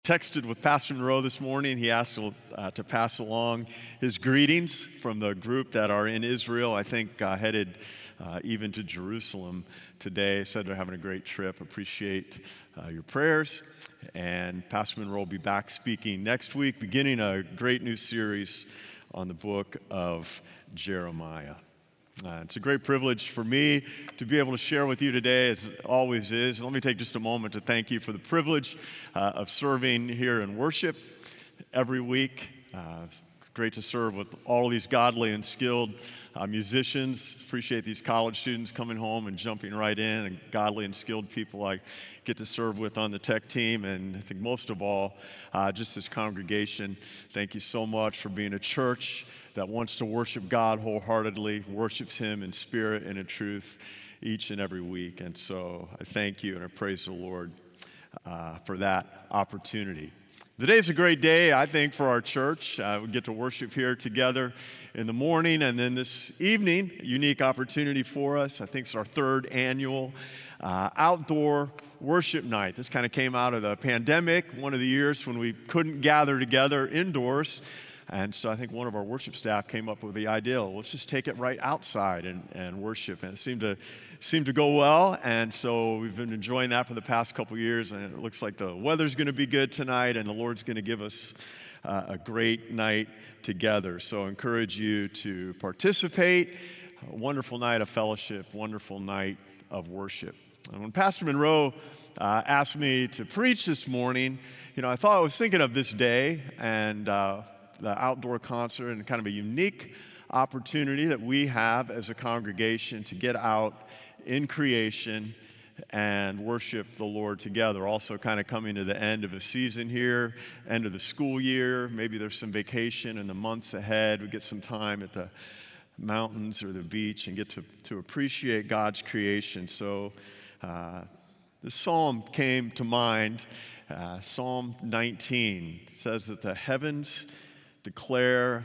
Texted with Pastor Monroe this morning. He asked to pass along his greetings from the group that are in Israel, I think headed even to Jerusalem today. Said they're having a great trip. Appreciate your prayers. And Pastor Monroe will be back speaking next week, beginning a great new series on the book of Jeremiah. It's a great privilege for me to be able to share with you today, as it always is. Let me take just a moment to thank you for the privilege of serving here in worship every week. It's great to serve with all of these godly and skilled musicians. Appreciate these college students coming home and jumping right in, and godly and skilled people I get to serve with on the tech team. And I think most of all, just this congregation, thank you so much for being a church that wants to worship God wholeheartedly, worships Him in spirit and in truth each and every week. And so I thank you and I praise the Lord for that opportunity. Today's a great day, I think, for our church. We get to worship here together in the morning, and then this evening, a unique opportunity for us. I think it's our third annual outdoor worship night. This kind of came out of the pandemic, one of the years when we couldn't gather together indoors. And so I think one of our worship staff came up with the idea, let's just take it right outside and worship. And it seemed to go well. And so we've been enjoying that for the past couple years. And it looks like the weather's going to be good tonight, and the Lord's going to give us a great night together. So I encourage you to participate. A wonderful night of fellowship, wonderful night of worship. And when Pastor Monroe asked me to preach this morning, I was thinking of this day and the outdoor concert, and kind of a unique opportunity that we have as a congregation to get out in creation and worship the Lord together. Also kind of coming to the end of a season here, end of the school year. Maybe there's some vacation in the months ahead. We get some time at the mountains or the beach and get to appreciate God's creation. So this psalm came to mind. Psalm 19 says that the heavens declare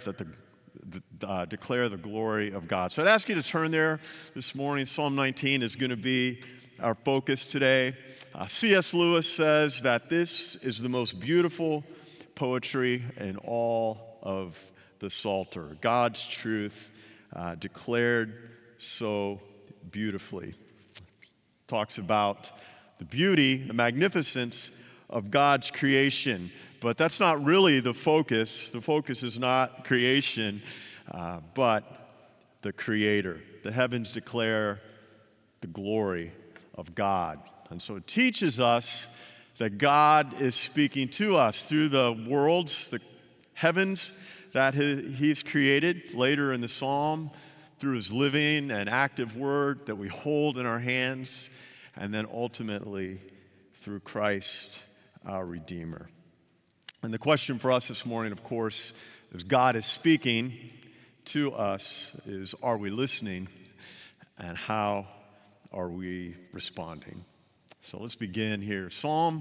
the glory of God. So I'd ask you to turn there this morning. Psalm 19 is going to be our focus today. C.S. Lewis says that this is the most beautiful poetry in all of the Psalter. God's truth declared so beautifully. Talks about the beauty, the magnificence of God's creation. But that's not really the focus. The focus is not creation, but the Creator. The heavens declare the glory of God. And so it teaches us that God is speaking to us through the worlds, the heavens that He's created. Later in the psalm, through His living and active word that we hold in our hands, and then ultimately through Christ, our Redeemer. And the question for us this morning, of course, as God is speaking to us, is are we listening, and how are we responding? So let's begin here. Psalm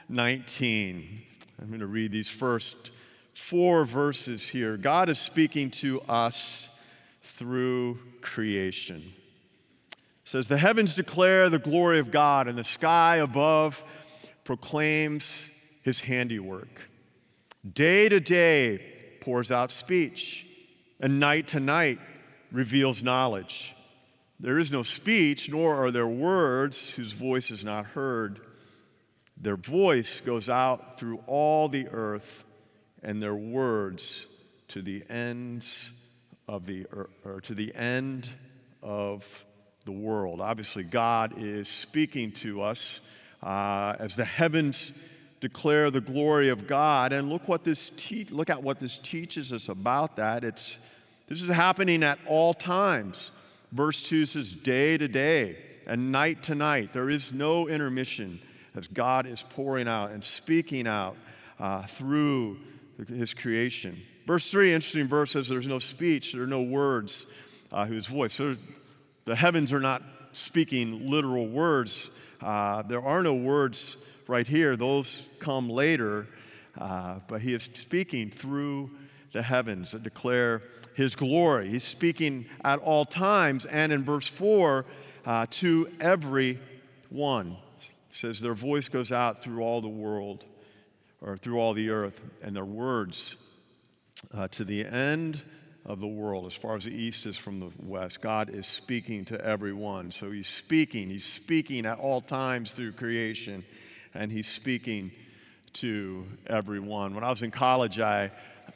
19. I'm going to read these first 4 verses here. God is speaking to us through creation. It says, "The heavens declare the glory of God, and the sky above proclaims His handiwork. Day to day pours out speech, and night to night reveals knowledge. There is no speech, nor are there words whose voice is not heard. Their voice goes out through all the earth, and their words to the ends of the end of the world." Obviously, God is speaking to us as the heavens declare the glory of God. And look at what this teaches us about that. This is happening at all times. Verse 2 says, day to day and night to night. There is no intermission as God is pouring out and speaking out through His creation. Verse 3, interesting verse, says there's no speech, there are no words whose voice. So the heavens are not speaking literal words. There are no words right here. Those come later. But He is speaking through the heavens that declare His glory. He's speaking at all times. And in verse 4, to every one. It says their voice goes out through all the world. or through all the earth, and their words to the end of the world, as far as the east is from the west. God is speaking to everyone. So he's speaking at all times through creation, and he's speaking to everyone. When I was in college, I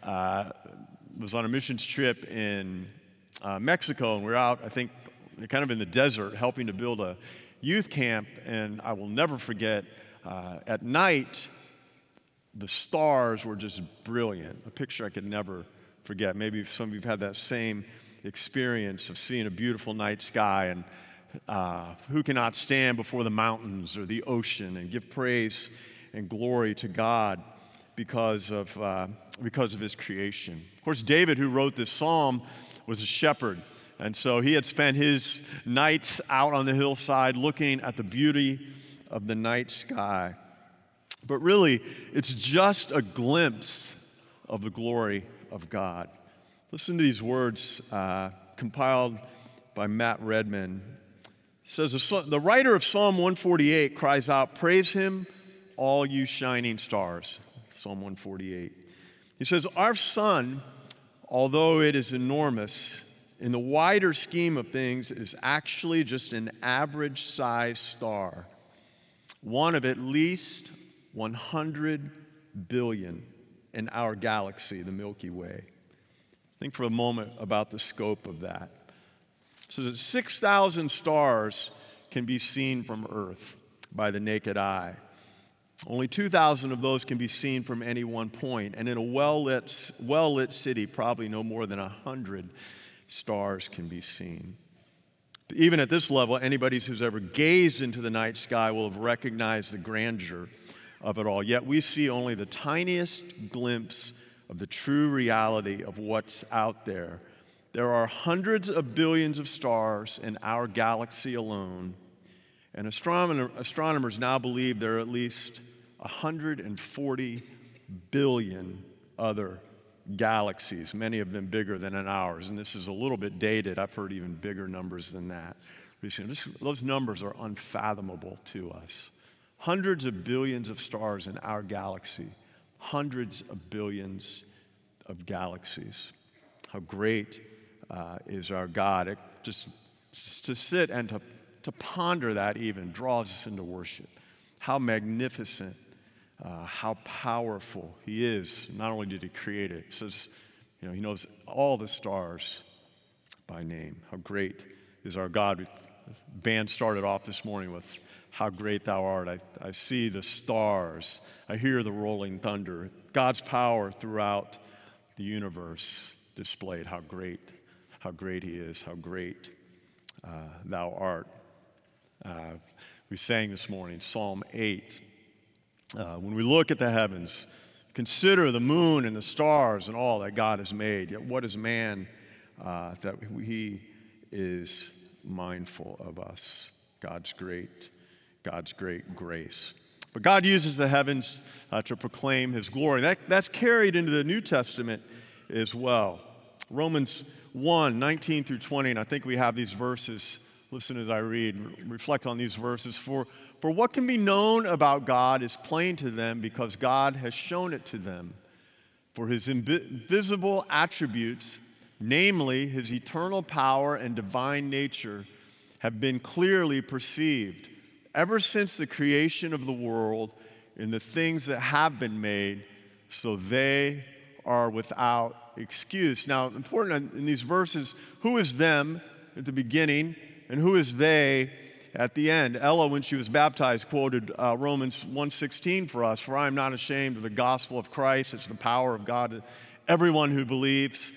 was on a missions trip in Mexico, and we were out, I think, kind of in the desert, helping to build a youth camp, and I will never forget, at night, the stars were just brilliant, a picture I could never forget. Maybe some of you have had that same experience of seeing a beautiful night sky, and who cannot stand before the mountains or the ocean and give praise and glory to God because of his creation. Of course, David, who wrote this psalm, was a shepherd, and so he had spent his nights out on the hillside looking at the beauty of the night sky. But really, it's just a glimpse of the glory of God. Listen to these words compiled by Matt Redman. It says, the writer of Psalm 148 cries out, "Praise him, all you shining stars." Psalm 148. He says, "Our sun, although it is enormous, in the wider scheme of things is actually just an average-sized star, one of at least 100 billion in our galaxy, the Milky Way." Think for a moment about the scope of that. So that 6,000 stars can be seen from Earth by the naked eye. Only 2,000 of those can be seen from any one point, and in a well-lit city, probably no more than 100 stars can be seen. But even at this level, anybody who's ever gazed into the night sky will have recognized the grandeur of it all. Yet we see only the tiniest glimpse of the true reality of what's out there. There are hundreds of billions of stars in our galaxy alone, and astronomers now believe there are at least 140 billion other galaxies, many of them bigger than ours. And this is a little bit dated. I've heard even bigger numbers than that. Those numbers are unfathomable to us. Hundreds of billions of stars in our galaxy, hundreds of billions of galaxies. How great is our God. Just to sit and to ponder that even draws us into worship. How magnificent, how powerful he is. Not only did he create it, it says, he knows all the stars by name. How great is our God. The band started off this morning with "How Great Thou Art." I see the stars. I hear the rolling thunder. God's power throughout the universe displayed. How great he is. How great thou art. We sang this morning, Psalm 8. When we look at the heavens, consider the moon and the stars and all that God has made. Yet what is man that he is mindful of us? God's great grace. But God uses the heavens to proclaim his glory. That's carried into the New Testament as well. Romans 1, 19 through 20, and I think we have these verses. Listen as I read, reflect on these verses. For what can be known about God is plain to them because God has shown it to them. For his invisible attributes, namely his eternal power and divine nature, have been clearly perceived ever since the creation of the world in the things that have been made, so they are without excuse. Now, important in these verses, who is them at the beginning and who is they at the end? Ella, when she was baptized, quoted Romans 1:16 for us, "For I am not ashamed of the gospel of Christ. It's the power of God to everyone who believes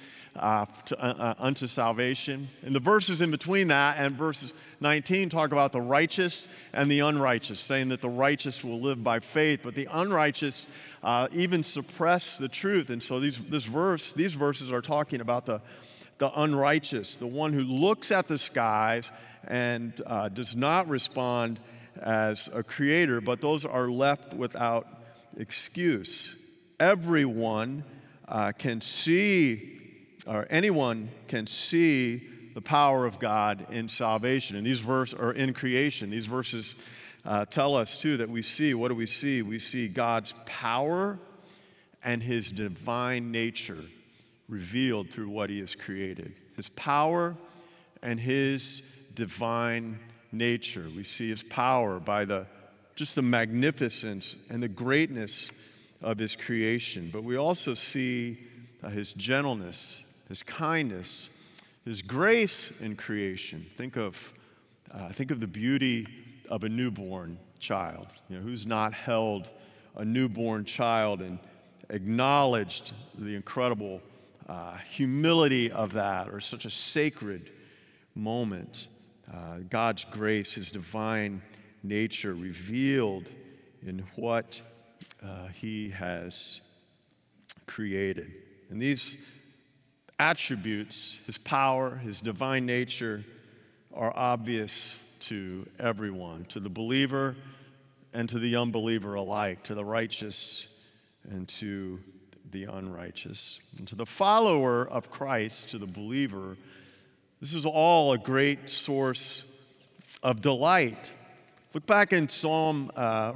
unto salvation." And the verses in between that and verses 19 talk about the righteous and the unrighteous, saying that the righteous will live by faith, but the unrighteous even suppress the truth. And so these verses are talking about the unrighteous, the one who looks at the skies and does not respond as a creator, but those are left without excuse. Everyone can see, or anyone can see the power of God in salvation. And these verses are in creation. These verses tell us, too, that we see, what do we see? We see God's power and his divine nature revealed through what he has created. His power and his divine nature. We see his power by just the magnificence and the greatness of his creation. But we also see his gentleness, his kindness, his grace in creation. Think of the beauty of a newborn child. Who's not held a newborn child and acknowledged the incredible humility of that, or such a sacred moment? God's grace, his divine nature revealed in what he has created. And these attributes, his power, his divine nature, are obvious to everyone, to the believer and to the unbeliever alike, to the righteous and to the unrighteous. And to the follower of Christ, to the believer, this is all a great source of delight. Look in Psalm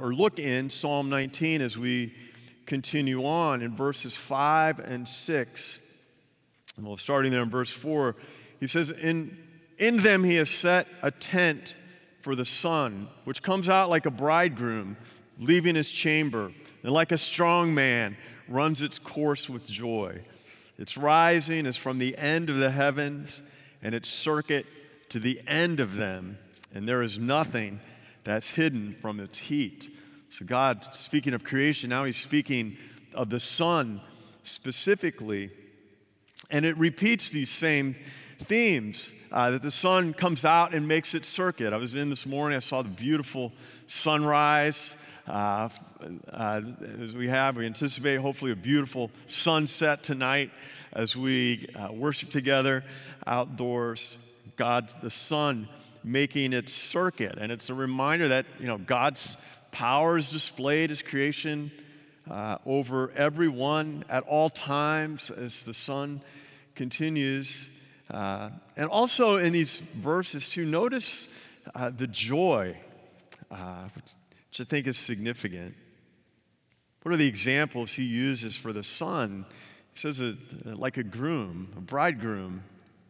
19 as we continue on in verses 5 and 6. And starting there in verse 4, he says, In them he has set a tent for the sun, which comes out like a bridegroom leaving his chamber, and like a strong man runs its course with joy. Its rising is from the end of the heavens, and its circuit to the end of them, and there is nothing that's hidden from its heat. So God, speaking of creation, now he's speaking of the sun specifically, and it repeats these same themes, that the sun comes out and makes its circuit. I was in this morning, I saw the beautiful sunrise. As we anticipate hopefully a beautiful sunset tonight as we worship together outdoors. God, the sun, making its circuit. And it's a reminder that, God's power is displayed, his creation, over everyone at all times as the sun continues. And also in these verses, too, notice the joy, which I think is significant. What are the examples he uses for the sun? He says like a groom, a bridegroom.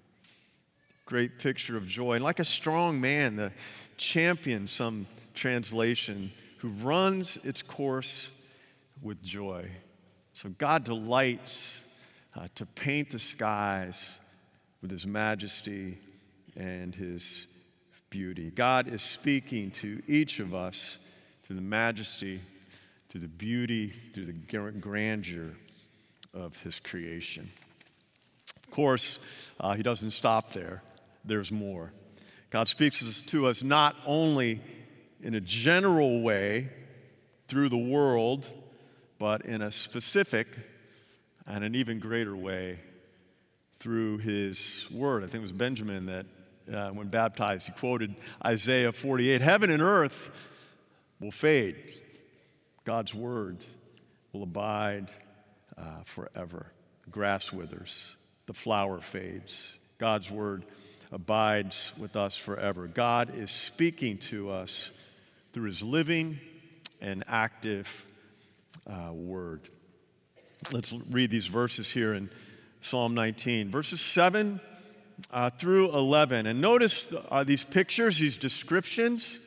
Great picture of joy. And like a strong man, the champion, some translation, who runs its course with joy. So God delights to paint the skies with his majesty and his beauty. God is speaking to each of us through the majesty, through the beauty, through the grandeur of his creation. Of course, he doesn't stop there. There's more. God speaks to us not only in a general way through the world, but in a specific and an even greater way through his word. I think it was Benjamin that, when baptized, he quoted Isaiah 48, "Heaven and earth will fade. God's word will abide forever. The grass withers, the flower fades. God's word abides with us forever." God is speaking to us through his living and active word. Let's read these verses here in Psalm 19, verses 7 through 11. And notice these pictures, these descriptions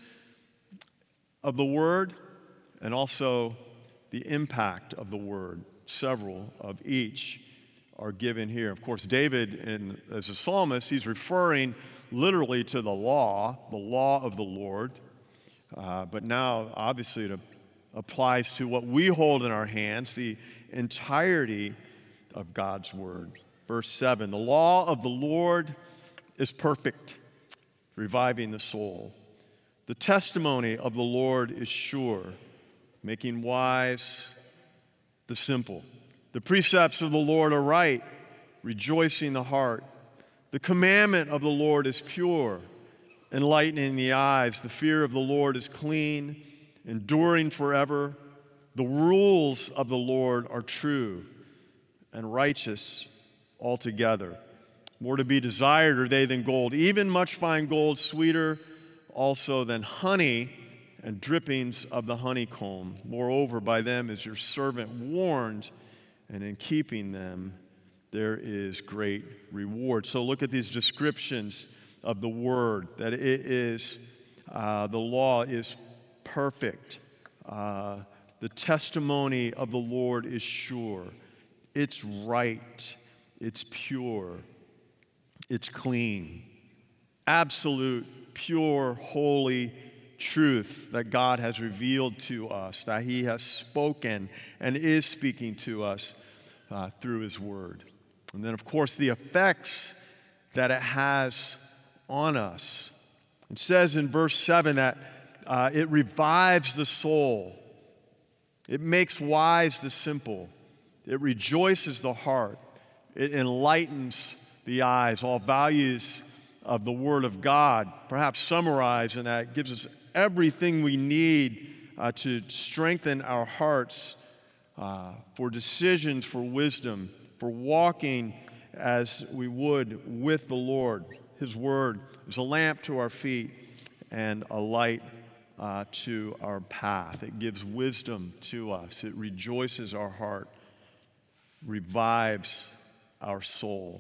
of the word, and also the impact of the word. Several of each are given here. Of course, David, as a psalmist, he's referring literally to the law of the Lord. But now, obviously, it applies to what we hold in our hands, the entirety of God's word. Verse 7, "The law of the Lord is perfect, reviving the soul. The testimony of the Lord is sure, making wise the simple. The precepts of the Lord are right, rejoicing the heart. The commandment of the Lord is pure, enlightening the eyes. The fear of the Lord is clean, enduring forever. The rules of the Lord are true and righteous altogether. More to be desired are they than gold, even much fine gold, sweeter also than honey and drippings of the honeycomb. Moreover, by them is your servant warned, and in keeping them there is great reward. So look at these descriptions of the word, that it is, the law is perfect. The testimony of the Lord is sure. It's right. It's pure. It's clean. Absolute, pure, holy truth that God has revealed to us, that He has spoken and is speaking to us through His word. And then, of course, the effects that it has on us. It says in verse 7 that it revives the soul. It makes wise the simple. It rejoices the heart. It enlightens the eyes. All values of the Word of God, perhaps summarized in that, it gives us everything we need to strengthen our hearts for decisions, for wisdom, for walking as we would with the Lord. His Word is a lamp to our feet and a light to our path. It gives wisdom to us. It rejoices our heart, revives our soul.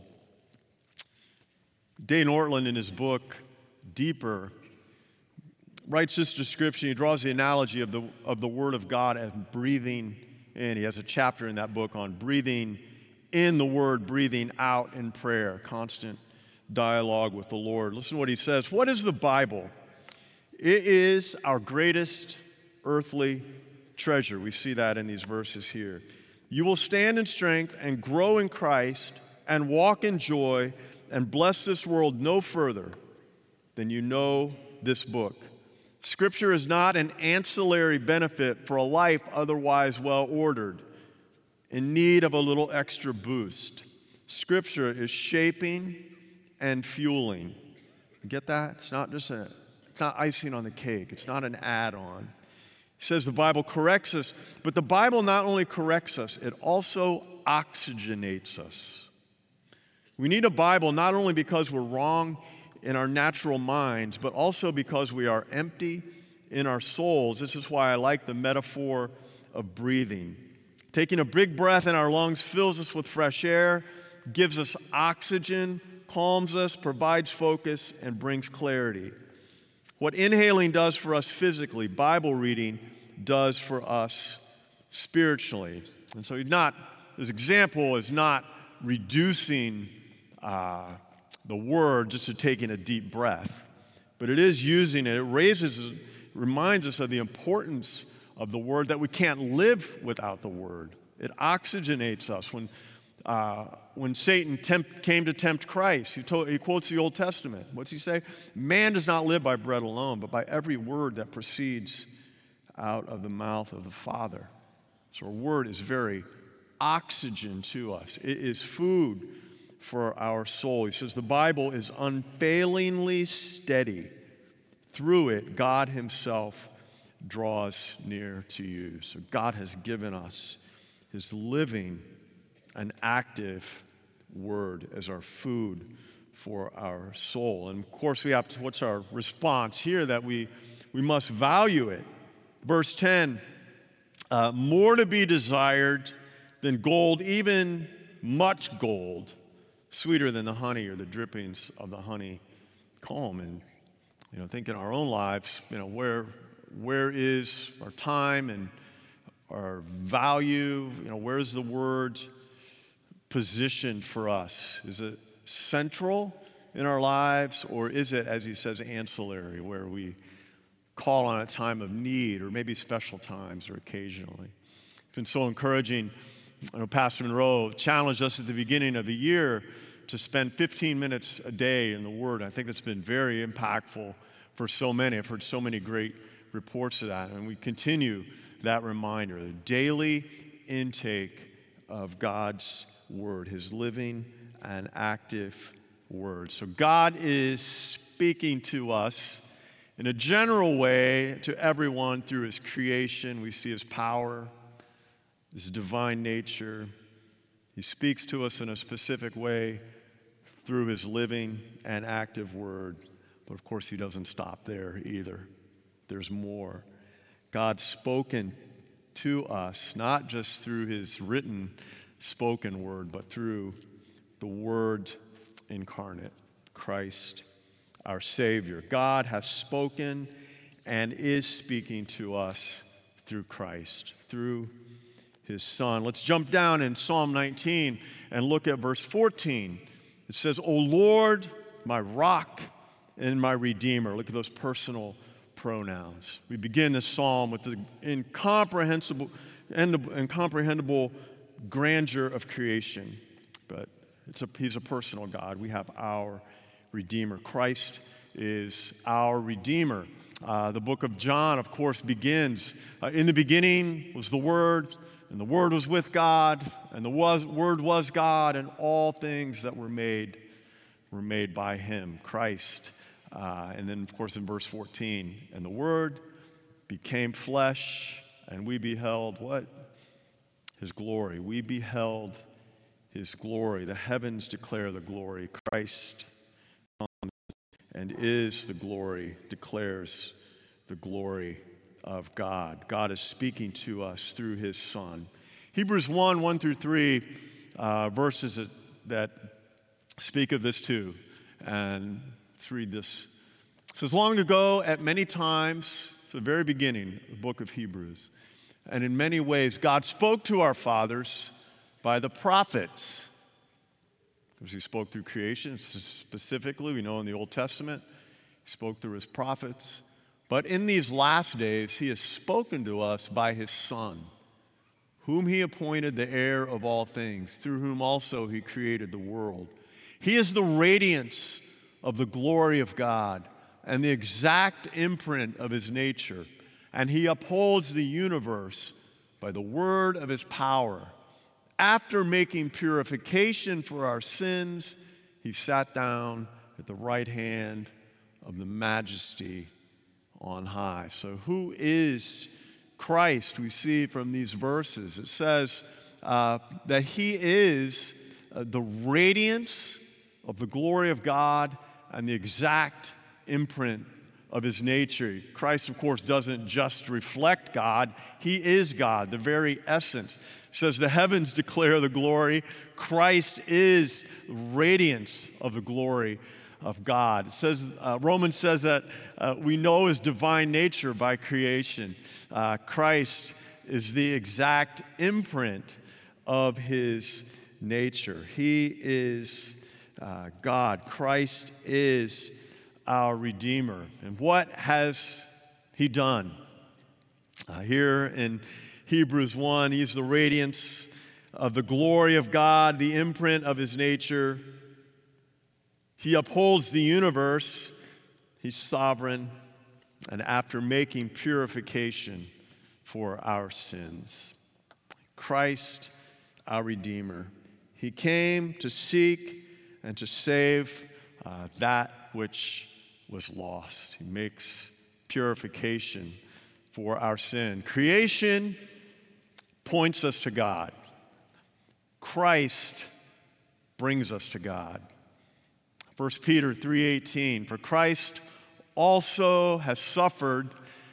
Dane Ortland, in his book, Deeper, writes this description. He draws the analogy of the Word of God as breathing in. He has a chapter in that book on breathing in the Word, breathing out in prayer, constant dialogue with the Lord. Listen to what he says. What is the Bible? It is our greatest earthly treasure. We see that in these verses here. You will stand in strength and grow in Christ and walk in joy and bless this world no further than you know this book. Scripture is not an ancillary benefit for a life otherwise well ordered, in need of a little extra boost. Scripture is shaping and fueling. Get that? It's not icing on the cake. It's not an add-on. He says the Bible corrects us, but the Bible not only corrects us, it also oxygenates us. We need a Bible not only because we're wrong in our natural minds, but also because we are empty in our souls. This is why I like the metaphor of breathing. Taking a big breath in our lungs fills us with fresh air, gives us oxygen, calms us, provides focus, and brings clarity. What inhaling does for us physically, Bible reading does for us spiritually. And so this example is not reducing the word just to taking a deep breath, but it is using it. It reminds us of the importance of the word, that we can't live without the word. It oxygenates us. When Satan came to tempt Christ, he quotes the Old Testament. What's he say? Man does not live by bread alone, but by every word that proceeds out of the mouth of the Father. So our word is very oxygen to us. It is food for our soul. He says the Bible is unfailingly steady. Through it, God Himself draws near to you. So God has given us His living and active word as our food for our soul. And of course, what's our response here? That we must value it. Verse 10, more to be desired than gold, even much gold, sweeter than the honey or the drippings of the honeycomb. And think in our own lives, where is our time and our value? Where's the word positioned for us? Is it central in our lives, or is it, as he says, ancillary, where we call on a time of need, or maybe special times, or occasionally? It's been so encouraging. Pastor Monroe challenged us at the beginning of the year to spend 15 minutes a day in the Word. I think that's been very impactful for so many. I've heard so many great reports of that, and we continue that reminder, the daily intake of God's Word, His living and active Word. So God is speaking to us in a general way to everyone through His creation. We see His power, His divine nature. He speaks to us in a specific way through His living and active Word. But of course, He doesn't stop there either. There's more. God spoken to us, not just through his written spoken word, but through the Word incarnate, Christ, our Savior. God has spoken and is speaking to us through Christ, through his Son. Let's jump down in Psalm 19 and look at verse 14. It says, O Lord, my rock and my redeemer. Look at those personal pronouns. We begin this psalm with the incomprehensible grandeur of creation, but he's a personal God. We have our Redeemer. Christ is our Redeemer. The book of John, of course, begins, in the beginning was the Word, and the Word was with God, and the Word was God, and all things that were made by him, Christ. And then, of course, in verse 14, and the Word became flesh, and we beheld what? His glory. We beheld his glory. The heavens declare the glory. Christ comes and is the glory, declares the glory of God. God is speaking to us through his Son. Hebrews 1 through 3, verses that speak of this too. And let's read this. It says, long ago, at many times, it's the very beginning of the book of Hebrews, and in many ways, God spoke to our fathers by the prophets. Because he spoke through creation, specifically, we know in the Old Testament, he spoke through his prophets. But in these last days, he has spoken to us by his Son, whom he appointed the heir of all things, through whom also he created the world. He is the radiance of the glory of God and the exact imprint of his nature, and he upholds the universe by the word of his power. After making purification for our sins, he sat down at the right hand of the Majesty on high. So who is Christ? We see from these verses. It says that he is the radiance of the glory of God and the exact imprint of his nature. Christ, of course, doesn't just reflect God. He is God, the very essence. It says the heavens declare the glory. Christ is the radiance of the glory of God. It says, Romans says that we know his divine nature by creation. Christ is the exact imprint of his nature. He is God. Christ is our Redeemer. And what has he done? Here in Hebrews 1, he's the radiance of the glory of God, the imprint of his nature. He upholds the universe. He's sovereign. And after making purification for our sins, Christ, our Redeemer, he came to seek and to save that which was lost. He makes purification for our sin. Creation points us to God. Christ brings us to God. 1 Peter 3:18, for Christ also has suffered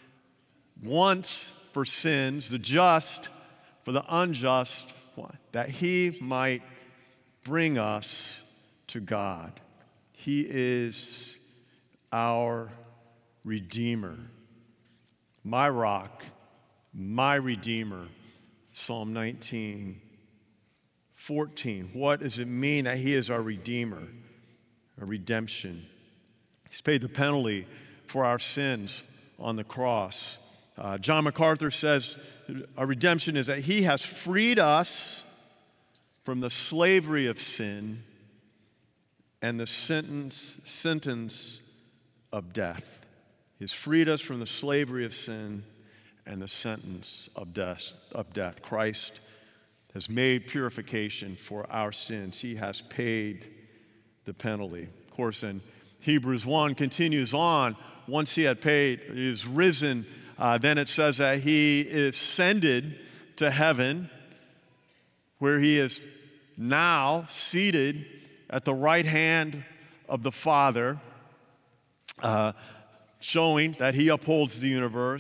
once for sins, the just for the unjust, that he might bring us to God. He is our Redeemer, my rock, my Redeemer. Psalm 19:14. What does it mean that he is our Redeemer? A redemption. He's paid the penalty for our sins on the cross. John MacArthur says our redemption is that he has freed us from the slavery of sin and the sentence of death. He's freed us from the slavery of sin and the sentence of death. Christ has made purification for our sins. He has paid the penalty. Of course, in Hebrews 1 continues on, once he had paid, he is risen, then it says that he ascended to heaven, where he is now seated at the right hand of the Father, showing that he upholds the universe.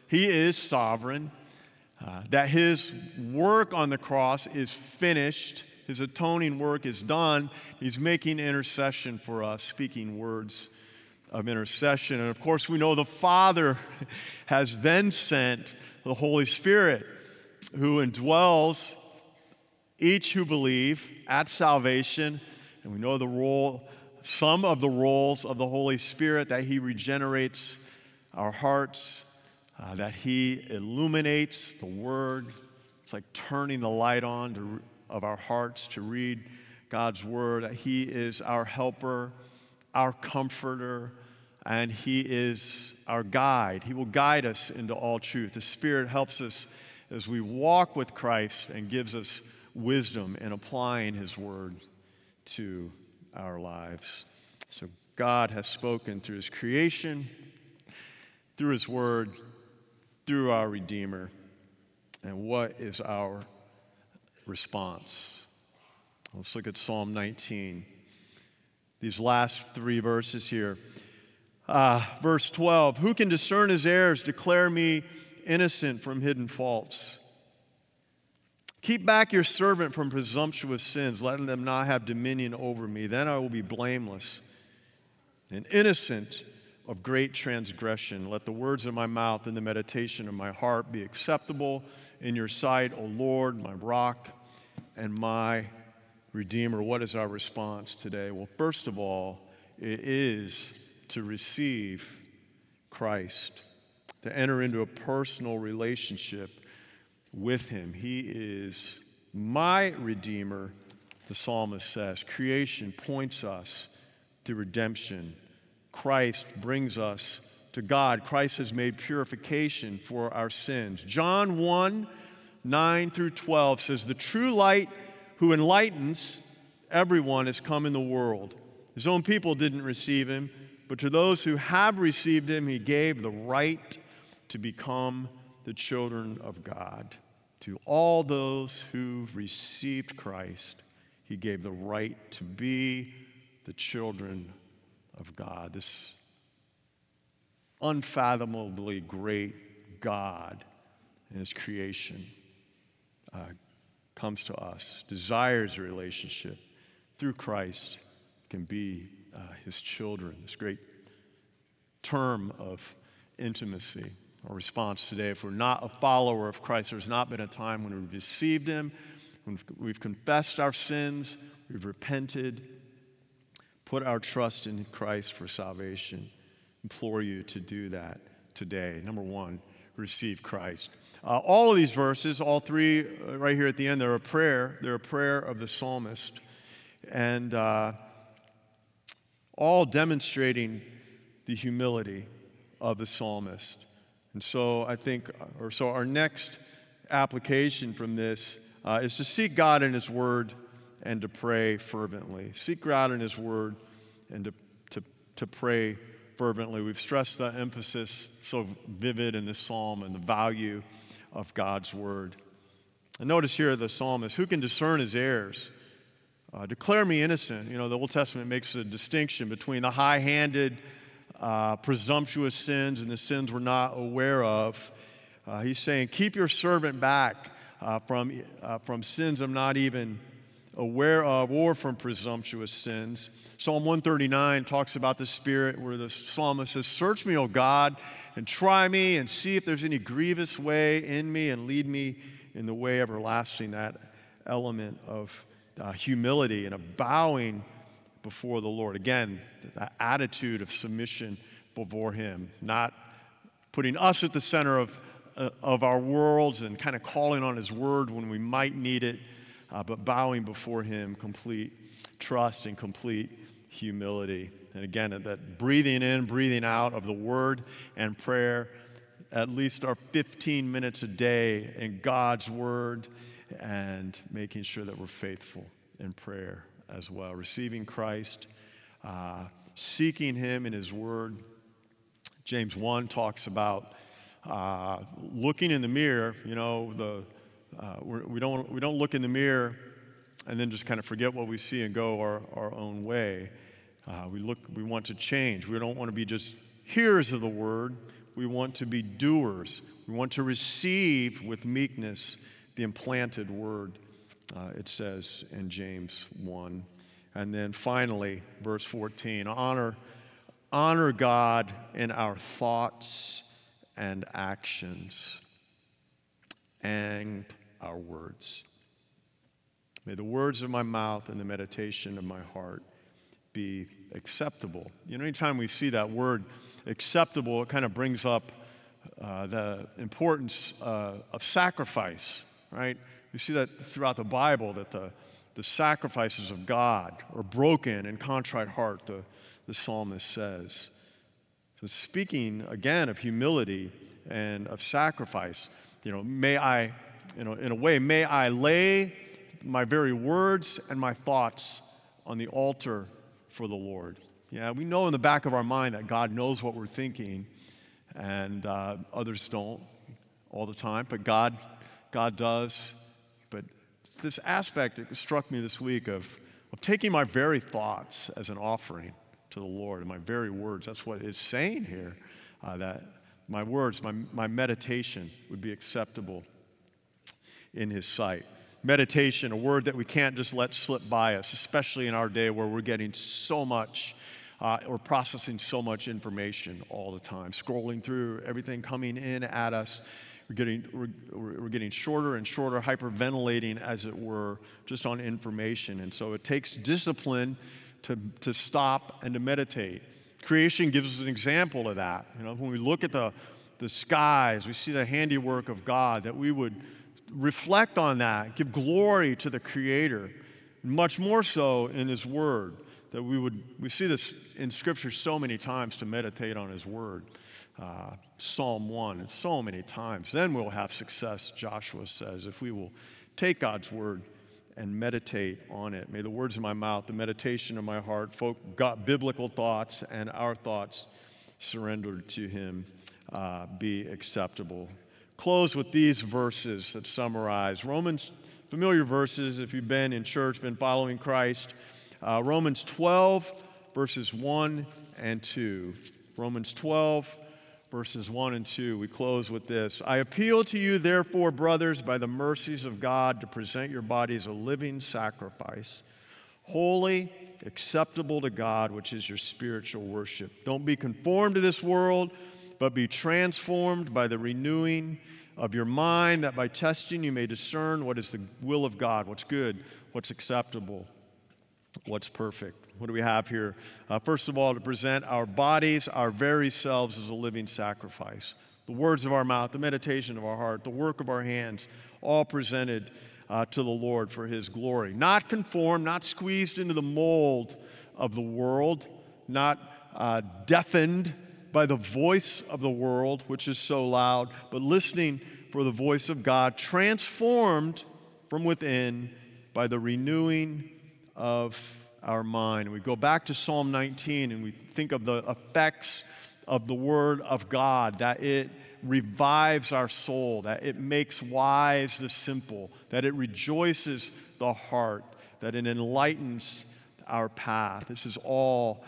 He is sovereign, that his work on the cross is finished. His atoning work is done. He's making intercession for us, speaking words of intercession. And of course, we know the Father has then sent the Holy Spirit, who indwells each who believe at salvation. And we know the role, some of the roles of the Holy Spirit, that he regenerates our hearts, that he illuminates the Word. It's like turning the light on of our hearts to read God's Word, that he is our helper, our comforter, and he is our guide. He will guide us into all truth. The Spirit helps us as we walk with Christ and gives us wisdom in applying his Word to our lives. So God has spoken through his creation, through his Word, through our Redeemer. And what is our response? Let's look at Psalm 19. These last three verses here. Verse 12, who can discern his errors? Declare me innocent from hidden faults. Keep back your servant from presumptuous sins, letting them not have dominion over me. Then I will be blameless and innocent of great transgression. Let the words of my mouth and the meditation of my heart be acceptable in your sight, O Lord, my rock and my Redeemer. What is our response today? Well, first of all, it is to receive Christ, to enter into a personal relationship with him. He is my Redeemer, the psalmist says. Creation points us to redemption. Christ brings us to God. Christ has made purification for our sins. John 1, 9 through 12 says, the true light who enlightens everyone has come in the world. His own people didn't receive him, but to those who have received him, he gave the right to become the children of God. To all those who received Christ, he gave the right to be the children of God. This unfathomably great God in his creation comes to us, desires a relationship through Christ, can be his children. This great term of intimacy. Our response today, if we're not a follower of Christ, there's not been a time when we've received him, when we've confessed our sins, we've repented, put our trust in Christ for salvation. Implore you to do that today. Number one, receive Christ. All of these verses, all three right here at the end, they're a prayer. They're a prayer of the psalmist. And all demonstrating the humility of the psalmist. And so I think, our next application from this is to seek God in his word and to pray fervently. Seek God in his word and to pray fervently. We've stressed the emphasis so vivid in this psalm and the value of God's word. And notice here the psalmist, who can discern his errors? Declare me innocent. You know, the Old Testament makes a distinction between the high-handed, presumptuous sins and the sins we're not aware of. He's saying, keep your servant back from sins I'm not even aware of, or from presumptuous sins. Psalm 139 talks about the Spirit, where the psalmist says, search me, O God, and try me, and see if there's any grievous way in me, and lead me in the way everlasting. That element of humility and a bowing before the Lord. Again, that attitude of submission before him, not putting us at the center of our worlds and kind of calling on his word when we might need it, but bowing before him, complete trust and complete humility. And again, that breathing in, breathing out of the word and prayer, at least our 15 minutes a day in God's word, and making sure that we're faithful in prayer as well. Receiving Christ, seeking him in his word. James 1 talks about looking in the mirror. You know, we don't look in the mirror and then just kind of forget what we see and go our own way. We want to change. We don't want to be just hearers of the word. We want to be doers. We want to receive with meekness the implanted word, it says in James 1. And then finally, verse 14, honor God in our thoughts and actions and our words. May the words of my mouth and the meditation of my heart be acceptable. You know, anytime we see that word acceptable, it kind of brings up the importance of sacrifice, right? We see that throughout the Bible, that the sacrifices of God are broken and contrite heart, the psalmist says. So speaking again of humility and of sacrifice, in a way, may I lay my very words and my thoughts on the altar for the Lord. Yeah, we know in the back of our mind that God knows what we're thinking, and others don't all the time, but God does. But this aspect, it struck me this week of taking my very thoughts as an offering to the Lord, and my very words. That's what it's saying here, that my words, my meditation would be acceptable in His sight. Meditation, a word that we can't just let slip by us, especially in our day where we're getting so much, or processing so much information all the time, scrolling through everything coming in at us. We're getting shorter and shorter, hyperventilating, as it were, just on information. And so it takes discipline to stop and to meditate. Creation gives us an example of that. You know, when we look at the skies, we see the handiwork of God, that we would reflect on that, give glory to the Creator, much more so in His Word, that we see this in Scripture so many times, to meditate on His Word. Psalm 1, and so many times. Then we'll have success, Joshua says, if we will take God's Word and meditate on it. May the words of my mouth, the meditation of my heart, biblical thoughts and our thoughts surrendered to Him, be acceptable. Close with these verses that summarize Romans, familiar verses if you've been in church, been following Christ. Romans 12, verses 1 and 2. Romans 12, verses 1 and 2. We close with this. I appeal to you, therefore, brothers, by the mercies of God, to present your bodies a living sacrifice, holy, acceptable to God, which is your spiritual worship. Don't be conformed to this world, but be transformed by the renewing of your mind, that by testing you may discern what is the will of God, what's good, what's acceptable, what's perfect. What do we have here? First of all, to present our bodies, our very selves, as a living sacrifice. The words of our mouth, the meditation of our heart, the work of our hands, all presented to the Lord for His glory. Not conformed, not squeezed into the mold of the world, not deafened by the voice of the world, which is so loud, but listening for the voice of God, transformed from within by the renewing of our mind. We go back to Psalm 19 and we think of the effects of the Word of God, that it revives our soul, that it makes wise the simple, that it rejoices the heart, that it enlightens our path. This is all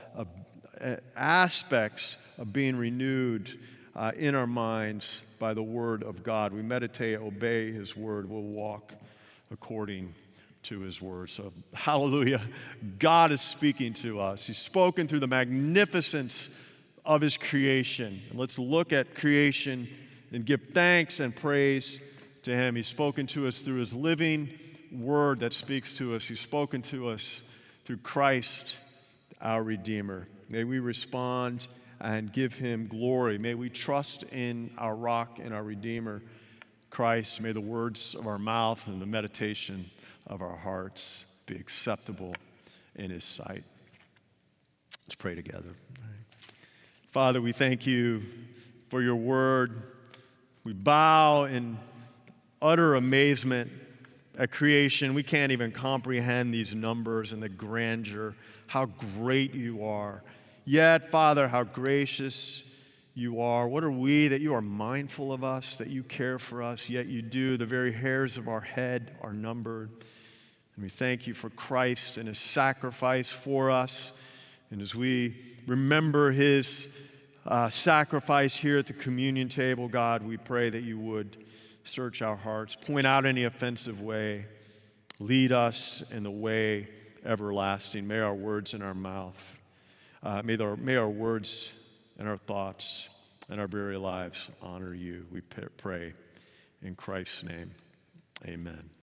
aspects of being renewed in our minds by the Word of God. We meditate, obey His Word, we'll walk according to His Word. So, hallelujah, God is speaking to us. He's spoken through the magnificence of His creation. And let's look at creation and give thanks and praise to Him. He's spoken to us through His living Word that speaks to us. He's spoken to us through Christ, our Redeemer. May we respond and give Him glory. May we trust in our rock and our Redeemer, Christ. May the words of our mouth and the meditation of our hearts be acceptable in His sight. Let's pray together. Father, we thank You for Your Word. We bow in utter amazement at creation. We can't even comprehend these numbers and the grandeur, how great You are. Yet, Father, how gracious You are. What are we that You are mindful of us, that You care for us, yet You do. The very hairs of our head are numbered. And we thank You for Christ and His sacrifice for us. And as we remember His sacrifice here at the communion table, God, we pray that you would search our hearts, point out any offensive way, lead us in the way everlasting. May our words in our mouth, may our words and our thoughts and our very lives honor you. We pray in Christ's name. Amen.